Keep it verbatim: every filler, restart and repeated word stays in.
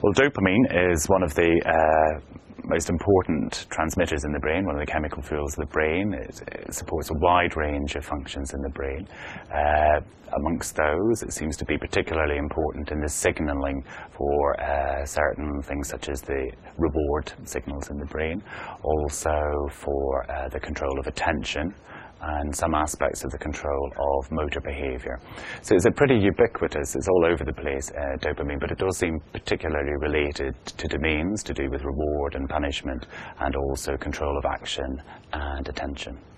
Well, dopamine is one of the uh, most important transmitters in the brain, one of the chemical fuels of the brain. It, it supports a wide range of functions in the brain. Uh, amongst those, it seems to be particularly important in the signaling for uh, certain things such as the reward signals in the brain, also for uh, the control of attention, and some aspects of the control of motor behaviour. So it's a pretty ubiquitous, it's all over the place, uh, dopamine, but it does seem particularly related to domains to do with reward and punishment, and also control of action and attention.